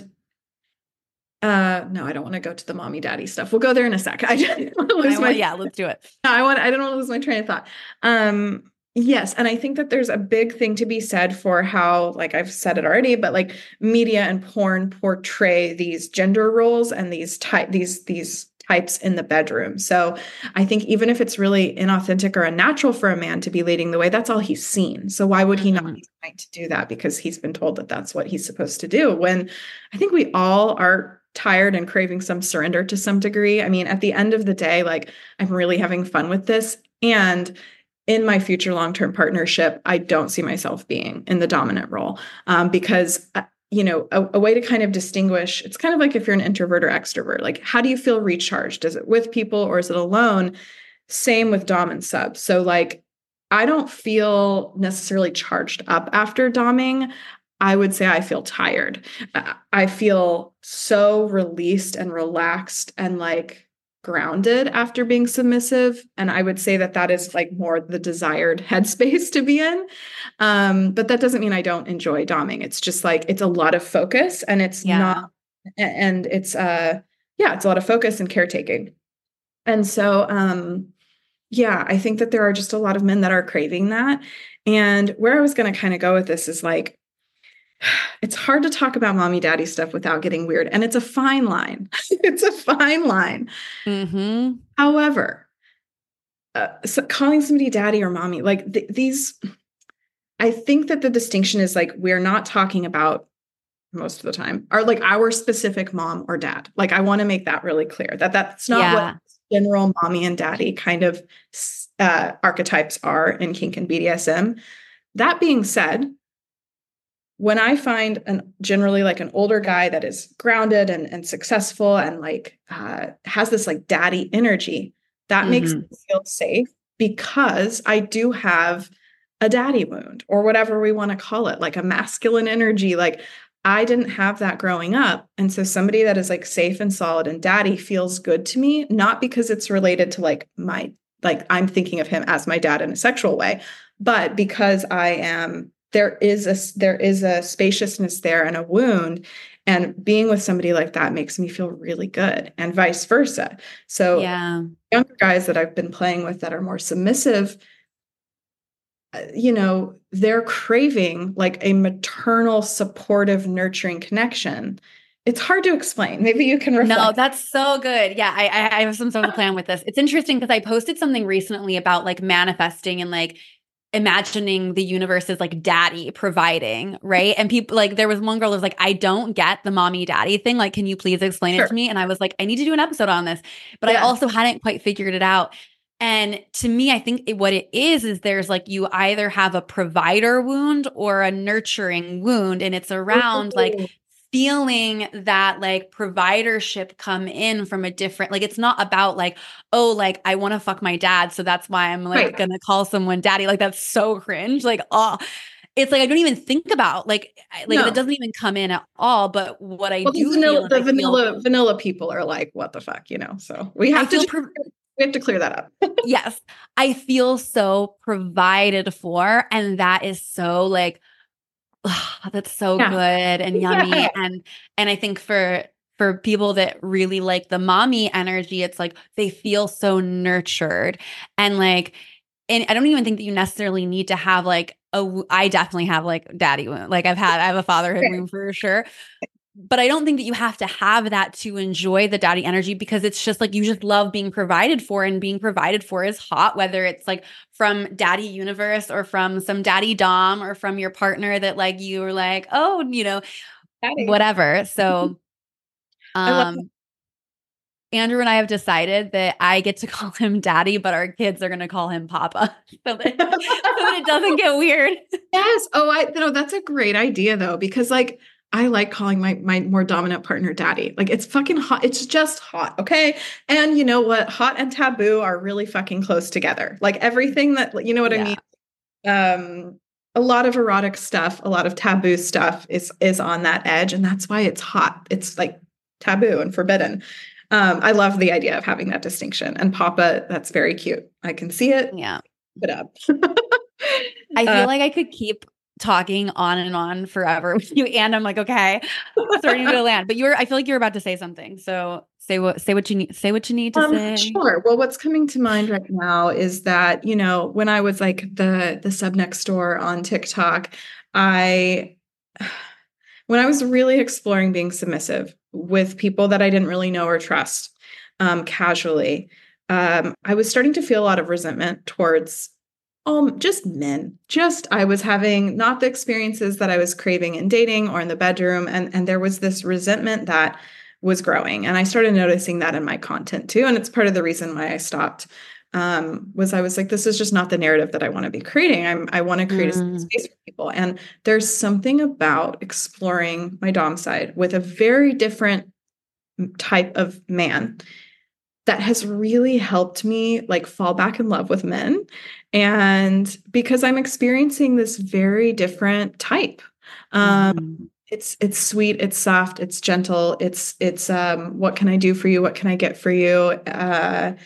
Speaker 2: uh, no, I don't want to go to the mommy daddy stuff. We'll go there in a sec. I just want to lose
Speaker 1: I
Speaker 2: my,
Speaker 1: want, yeah, let's do it.
Speaker 2: I want, I don't want to lose my train of thought. Um, yes. And I think that there's a big thing to be said for how, like I've said it already, but like media and porn portray these gender roles and these type, these, these types in the bedroom. So I think even if it's really inauthentic or unnatural for a man to be leading the way, that's all he's seen. So why would he mm-hmm. not be trying to do that? Because he's been told that that's what he's supposed to do, when I think we all are tired and craving some surrender to some degree. I mean, at the end of the day, like I'm really having fun with this. And in my future long-term partnership, I don't see myself being in the dominant role um, because you know, a, a way to kind of distinguish, it's kind of like if you're an introvert or extrovert, like how do you feel recharged? Is it with people or is it alone? Same with dom and sub. So like, I don't feel necessarily charged up after doming. I would say I feel tired. I feel so released and relaxed and like grounded after being submissive. And I would say that that is like more the desired headspace to be in. Um, but that doesn't mean I don't enjoy doming. It's just like, it's a lot of focus and it's yeah. not, and it's, uh, yeah, it's a lot of focus and caretaking. And so, um, yeah, I think that there are just a lot of men that are craving that. And where I was going to kind of go with this is like, it's hard to talk about mommy daddy stuff without getting weird. And it's a fine line. It's a fine line.
Speaker 1: Mm-hmm.
Speaker 2: However, uh, so calling somebody daddy or mommy, like th- these, I think that the distinction is like, we're not talking about most of the time are like our specific mom or dad. Like, I want to make that really clear that that's not yeah. what general mommy and daddy kind of uh, archetypes are in kink and B D S M. That being said, when I find an generally like an older guy that is grounded and, and successful and like uh, has this like daddy energy, that mm-hmm. makes me feel safe because I do have a daddy wound or whatever we want to call it, like a masculine energy. Like I didn't have that growing up. And so somebody that is like safe and solid and daddy feels good to me, not because it's related to like my, like I'm thinking of him as my dad in a sexual way, But because I am, there is a, there is a spaciousness there and a wound. And being with somebody like that makes me feel really good, and vice versa. So
Speaker 1: Yeah.
Speaker 2: younger guys that I've been playing with that are more submissive, uh, you know, they're craving like a maternal, supportive, nurturing connection. It's hard to explain. Maybe you can reflect.
Speaker 1: No, that's so good. Yeah, I, I I have some sort of plan with this. It's interesting because I posted something recently about like manifesting and like imagining the universe as like daddy providing, right? And people like there was one girl that was like, I don't get the mommy daddy thing. Like, can you please explain
Speaker 2: Sure.
Speaker 1: it to me? And I was like, I need to do an episode on this, but I
Speaker 2: Yeah.
Speaker 1: also hadn't quite figured it out. And to me, I think it, what it is is there's like you either have a provider wound or a nurturing wound, and it's around like
Speaker 2: Ooh.
Speaker 1: feeling that like providership come in from a different, like it's not about like, oh, like I want to fuck my dad, so that's why I'm like
Speaker 2: Right.
Speaker 1: gonna call someone daddy. Like that's so cringe. Like, oh, it's like I don't even think about like I- like that
Speaker 2: No.
Speaker 1: doesn't even come in at all. But what I
Speaker 2: Well, the
Speaker 1: do feel
Speaker 2: vanilla,
Speaker 1: is
Speaker 2: the
Speaker 1: I feel
Speaker 2: vanilla, vanilla people are like, what the fuck, you know? So we
Speaker 1: I
Speaker 2: have to
Speaker 1: feel
Speaker 2: just,
Speaker 1: pro-
Speaker 2: we have to clear that up.
Speaker 1: yes, I feel so provided for, and that is so like oh, that's so
Speaker 2: Yeah.
Speaker 1: good and
Speaker 2: Yeah.
Speaker 1: yummy. And and I think for for people that really like the mommy energy, it's like they feel so nurtured. And like and I don't even think that you necessarily need to have like a w- I definitely have like daddy wound. Like I've had I have a fatherhood
Speaker 2: Okay.
Speaker 1: wound for sure. But I don't think that you have to have that to enjoy the daddy energy, because it's just like you just love being provided for, and being provided for is hot, whether it's like from daddy universe or from some daddy dom or from your partner that like you were like, oh, you know,
Speaker 2: Daddy.
Speaker 1: whatever. So
Speaker 2: I love that.
Speaker 1: um Andrew and I have decided that I get to call him daddy, but our kids are going to call him papa so that, so that it doesn't get weird.
Speaker 2: Yes. Oh, I no, that's a great idea though, because like I like calling my my more dominant partner daddy. Like it's fucking hot. It's just hot. Okay. And you know what? Hot and taboo are really fucking close together. Like everything that, you know what I
Speaker 1: Yeah.
Speaker 2: mean? Um, a lot of erotic stuff, a lot of taboo stuff is is on that edge, and that's why it's hot. It's like taboo and forbidden. Um, I love the idea of having that distinction. And Papa, that's very cute. I can see it.
Speaker 1: Yeah.
Speaker 2: Put up.
Speaker 1: I
Speaker 2: uh,
Speaker 1: feel like I could keep talking on and on forever with you, and I'm like, okay, starting to land. But you're, I feel like you're about to say something. So say what, say what you need, say what you need to
Speaker 2: Um,
Speaker 1: say.
Speaker 2: sure. Well, what's coming to mind right now is that, you know, when I was like the the sub next door on TikTok, I when I was really exploring being submissive with people that I didn't really know or trust, um, casually, um, I was starting to feel a lot of resentment towards um just men. Just I was having not the experiences that I was craving in dating or in the bedroom, and and there was this resentment that was growing, and I started noticing that in my content too, and it's part of the reason why I stopped. Um, was I was like, this is just not the narrative that I want to be creating. I'm I want to create a safe
Speaker 1: Mm,
Speaker 2: space for people, and there's something about exploring my dom side with a very different type of man that has really helped me like fall back in love with men. And because I'm experiencing this very different type. Um,
Speaker 1: mhm.
Speaker 2: it's it's sweet, it's soft, it's gentle, it's it's um what can I do for you? What can I get for you? Uh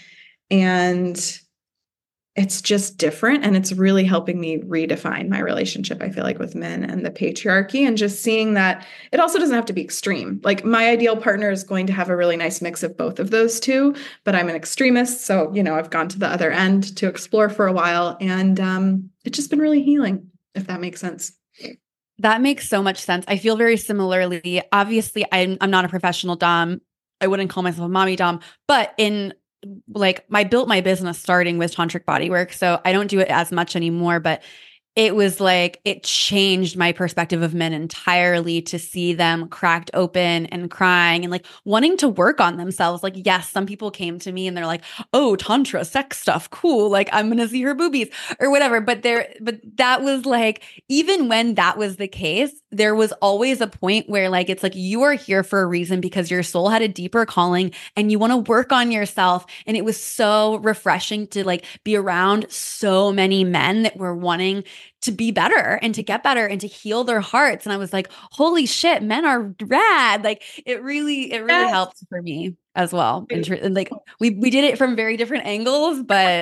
Speaker 2: and it's just different, and it's really helping me redefine my relationship, I feel like, with men and the patriarchy, and just seeing that it also doesn't have to be extreme. Like my ideal partner is going to have a really nice mix of both of those two, but I'm an extremist, so you know I've gone to the other end to explore for a while, and um it's just been really healing, if that makes sense.
Speaker 1: That makes so much sense. I feel very similarly. Obviously, I'm I'm not a professional dom. I wouldn't call myself a mommy dom, but in like I built my business starting with tantric bodywork, so I don't do it as much anymore. But it was like it changed my perspective of men entirely to see them cracked open and crying and like wanting to work on themselves. Like, yes, some people came to me and they're like, oh, tantra, sex stuff, cool. Like, I'm gonna see her boobies or whatever. But there, but that was like, even when that was the case, there was always a point where like it's like you are here for a reason because your soul had a deeper calling and you want to work on yourself. And it was so refreshing to like be around so many men that were wanting to be better and to get better and to heal their hearts. And I was like, holy shit, men are rad. Like it really, it really
Speaker 2: Yes.
Speaker 1: helped for me as well. And, tr- and like we we did it from very different angles, but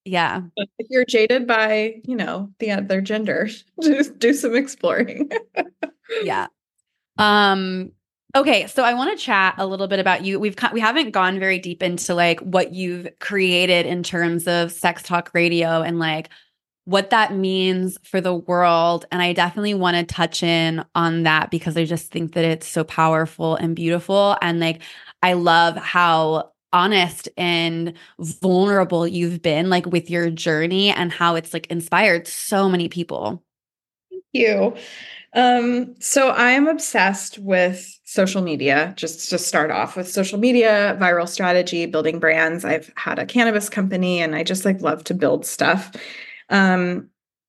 Speaker 1: Yeah.
Speaker 2: If you're jaded by, you know, the other gender, just do some exploring.
Speaker 1: Yeah. Um, okay, so I want to chat a little bit about you. We've we haven't gone very deep into like what you've created in terms of sex talk radio and like what that means for the world. And I definitely want to touch in on that because I just think that it's so powerful and beautiful. And like I love how honest and vulnerable you've been like with your journey and how it's like inspired so many people.
Speaker 2: Thank you. Um, so I am obsessed with social media, just to start off with social media, viral strategy, building brands. I've had a cannabis company and I just like love to build stuff. Um,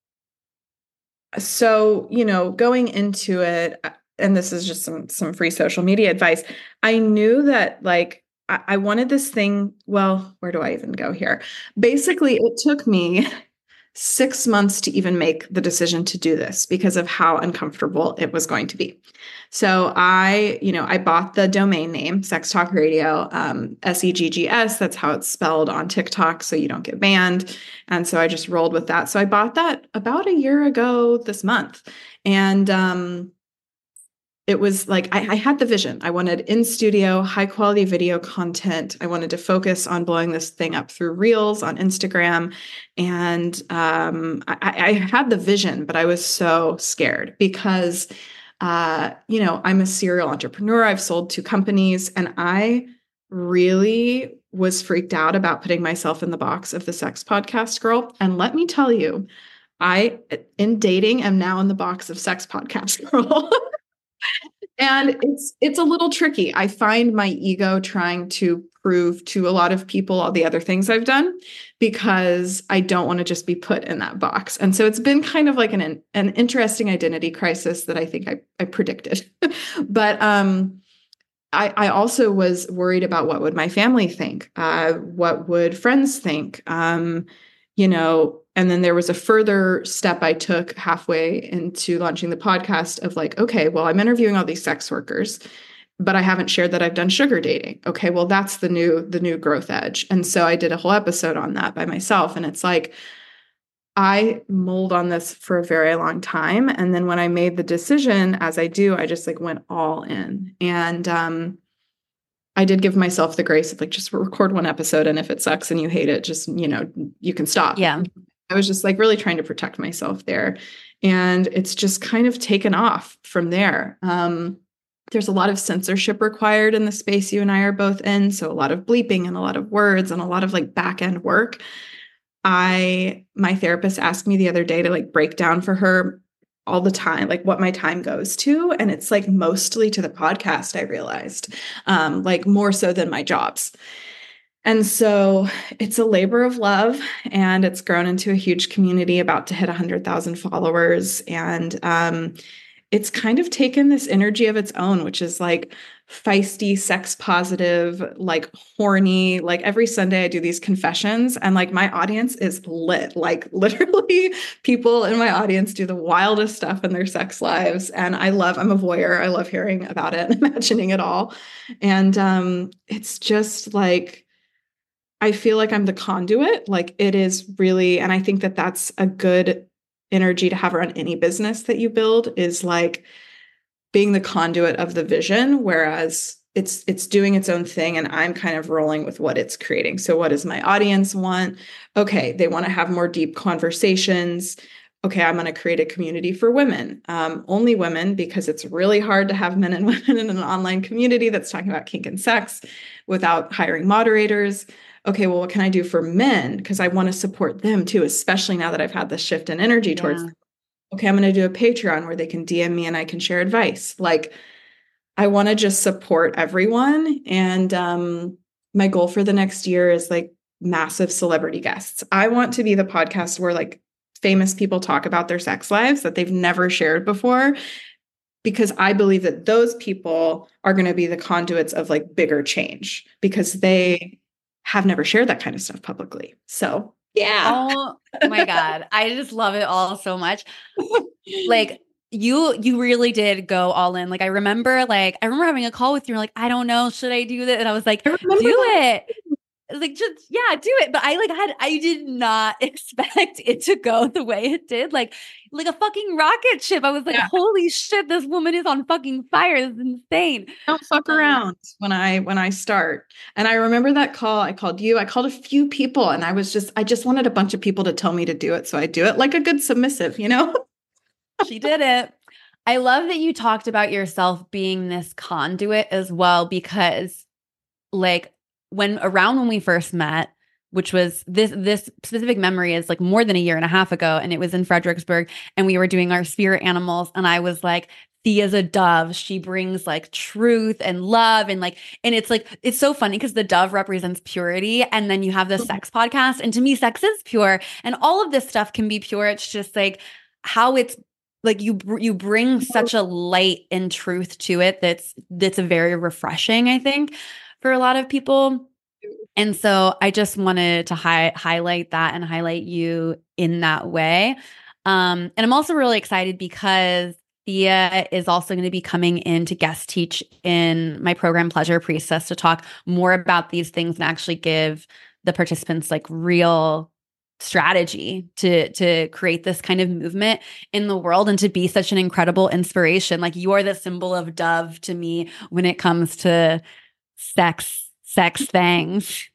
Speaker 2: so, you know, going into it, and this is just some some free social media advice, I knew that like I, I wanted this thing. Well, where do I even go here? Basically, it took me six months to even make the decision to do this because of how uncomfortable it was going to be. So I, you know, I bought the domain name Sex Talk Radio, um, S E G G S. That's how it's spelled on TikTok, so you don't get banned. And so I just rolled with that. So I bought that about a year ago this month, and um, it was like I, I had the vision. I wanted in studio, high quality video content. I wanted to focus on blowing this thing up through Reels on Instagram. And um, I, I had the vision, but I was so scared because, uh, you know, I'm a serial entrepreneur. I've sold two companies, and I really was freaked out about putting myself in the box of the sex podcast girl. And let me tell you, I, in dating, am now in the box of sex podcast girl. And it's it's a little tricky. I find my ego trying to prove to a lot of people all the other things I've done because I don't want to just be put in that box. And so it's been kind of like an an interesting identity crisis that I think I, I predicted. But um, I, I also was worried about what would my family think? Uh, what would friends think? Um, you know, and then there was a further step I took halfway into launching the podcast of like, okay, well, I'm interviewing all these sex workers, but I haven't shared that I've done sugar dating. Okay, well, that's the new the new growth edge. And so I did a whole episode on that by myself. And it's like, I mulled on this for a very long time. And then when I made the decision, as I do, I just like went all in. And um I did give myself the grace of like, just record one episode. And if it sucks and you hate it, just, you know, you can stop.
Speaker 1: Yeah.
Speaker 2: I was just like really trying to protect myself there. And it's just kind of taken off from there. Um, there's a lot of censorship required in the space you and I are both in. So a lot of bleeping and a lot of words and a lot of like back end work. I, my therapist asked me the other day to like break down for her all the time, like what my time goes to. And it's like mostly to the podcast, I realized, um, like more so than my jobs. And so it's a labor of love, and it's grown into a huge community about to hit one hundred thousand followers. And um, it's kind of taken this energy of its own, which is like feisty, sex positive, like horny. Like every Sunday I do these confessions, and like my audience is lit. Like literally people in my audience do the wildest stuff in their sex lives. And I love, I'm a voyeur. I love hearing about it and imagining it all. And um, it's just like, I feel like I'm the conduit. Like it is really, and I think that that's a good energy to have around any business that you build, is like being the conduit of the vision, whereas it's it's doing its own thing and I'm kind of rolling with what it's creating. So what does my audience want? Okay, they want to have more deep conversations. Okay, I'm going to create a community for women, um, only women, because it's really hard to have men and women in an online community that's talking about kink and sex without hiring moderators. Okay, well, what can I do for men? Because I want to support them too, especially now that I've had this shift in energy yeah. towards, okay, I'm going to do a Patreon where they can D M me and I can share advice. Like, I want to just support everyone. And um, my goal for the next year is like massive celebrity guests. I want to be the podcast where like famous people talk about their sex lives that they've never shared before, because I believe that those people are going to be the conduits of like bigger change because they have never shared that kind of stuff publicly. So yeah.
Speaker 1: Oh my God. I just love it all so much. Like you, you really did go all in. Like, I remember, like, I remember having a call with you. You're like, I don't know, should I do that? And I was like, do
Speaker 2: that.
Speaker 1: it. I was like, just, yeah, do it. But I like had, I did not expect it to go the way it did. Like, like a fucking rocket ship. I was like, yeah. Holy shit, this woman is on fucking fire. This is insane.
Speaker 2: Don't fuck um, around when I, when I start. And I remember that call, I called you, I called a few people, and I was just, I just wanted a bunch of people to tell me to do it. So I do it like a good submissive, you know?
Speaker 1: She did it. I love that you talked about yourself being this conduit as well, because like, when around when we first met, which was this this specific memory is like more than a year and a half ago, and it was in Fredericksburg, and we were doing our spirit animals, and I was like, Thea's a dove. She brings like truth and love, and like, and it's like, it's so funny because the dove represents purity, and then you have the sex podcast, and to me, sex is pure, and all of this stuff can be pure. It's just like how it's like you you bring such a light and truth to it that's that's very refreshing, I think, for a lot of people. And so I just wanted to hi- highlight that and highlight you in that way. Um, and I'm also really excited because Thea is also going to be coming in to guest teach in my program, Pleasure Priestess, to talk more about these things and actually give the participants like real strategy to to create this kind of movement in the world and to be such an incredible inspiration. Like, you are the symbol of dove to me when it comes to sex, sex things.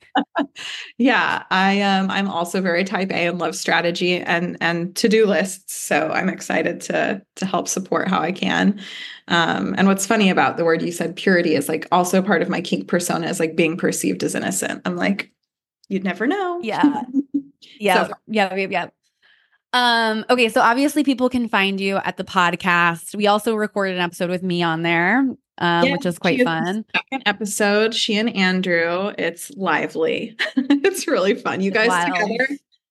Speaker 2: Yeah, I um I'm also very type A and love strategy and and to-do lists. So I'm excited to to help support how I can. Um, and what's funny about the word you said, purity, is like also part of my kink persona is like being perceived as innocent. I'm like, you'd never know.
Speaker 1: Yeah. Yeah. So. Yeah. Yeah. Yeah. Um, okay. So obviously people can find you at the podcast. We also recorded an episode with me on there, um, yeah, which is quite fun.
Speaker 2: Second episode, she and Andrew. It's lively. It's really fun. You guys Wild. Together.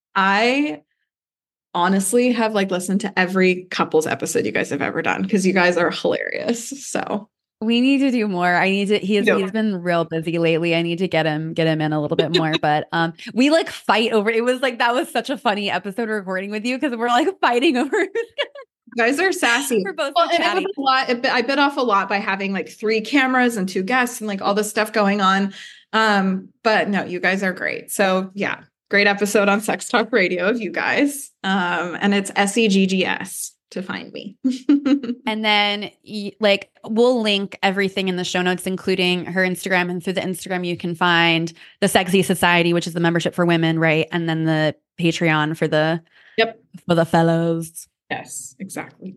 Speaker 2: I honestly have like listened to every couples episode you guys have ever done because you guys are hilarious. So
Speaker 1: we need to do more. I need to, he's, no. he's been real busy lately. I need to get him, get him in a little bit more, but, um, we like fight over, it was like, that was such a funny episode recording with you. Cause we're like fighting over. You
Speaker 2: guys are sassy.
Speaker 1: We're both
Speaker 2: well, and it was a lot. It, I bit off a lot by having like three cameras and two guests and like all this stuff going on. Um, but no, you guys are great. So yeah, great episode on Sex Talk Radio of you guys. Um, and it's S E G G S. To find me.
Speaker 1: And then like we'll link everything in the show notes, including her Instagram, and through the Instagram you can find the Sexy Society, which is the membership for women, right? And then the Patreon for the
Speaker 2: yep
Speaker 1: for the fellows.
Speaker 2: Yes, exactly.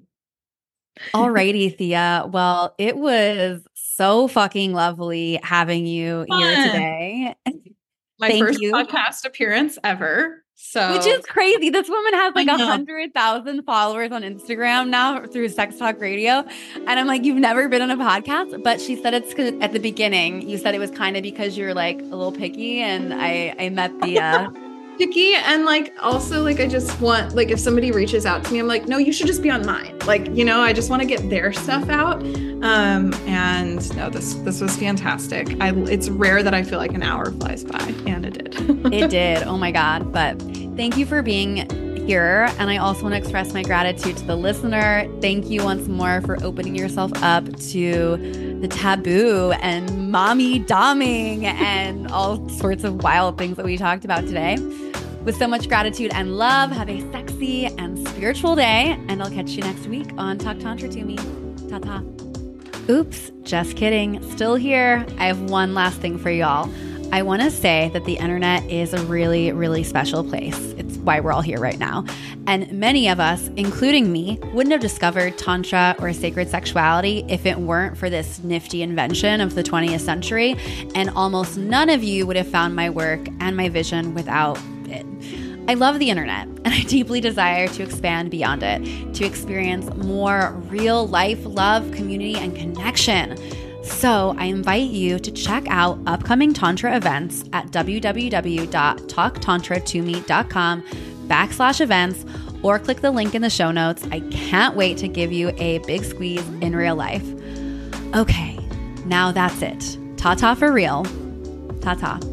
Speaker 1: Alrighty, Thea. Well, it was so fucking lovely having you Fun. Here today.
Speaker 2: My Thank first you. Podcast appearance ever. So,
Speaker 1: which is crazy. This woman has like a hundred thousand followers on Instagram now through Sex Talk Radio. And I'm like, you've never been on a podcast? But she said it's at the beginning. You said it was kind of because you're like a little picky. And I, I met the, uh,
Speaker 2: picky. And like, also like, I just want, like, if somebody reaches out to me, I'm like, no, you should just be on mine. Like, you know, I just want to get their stuff out. Um, and no, this, this was fantastic. I, it's rare that I feel like an hour flies by, and it did.
Speaker 1: It did. Oh my God. But thank you for being here. And I also want to express my gratitude to the listener. Thank you once more for opening yourself up to the taboo and mommy doming and all sorts of wild things that we talked about today. With so much gratitude and love, have a sexy and spiritual day. And I'll catch you next week on Talk Tantra to Me. Ta-ta. Oops, just kidding. Still here. I have one last thing for y'all. I want to say that the internet is a really, really special place. It's why we're all here right now. And many of us, including me, wouldn't have discovered Tantra or sacred sexuality if it weren't for this nifty invention of the twentieth century. And almost none of you would have found my work and my vision without it. I love the internet, and I deeply desire to expand beyond it, to experience more real life love, community, and connection. So I invite you to check out upcoming Tantra events at www.talktantratome.com backslash events, or click the link in the show notes. I can't wait to give you a big squeeze in real life. Okay, now that's it. Ta-ta for real. Ta-ta.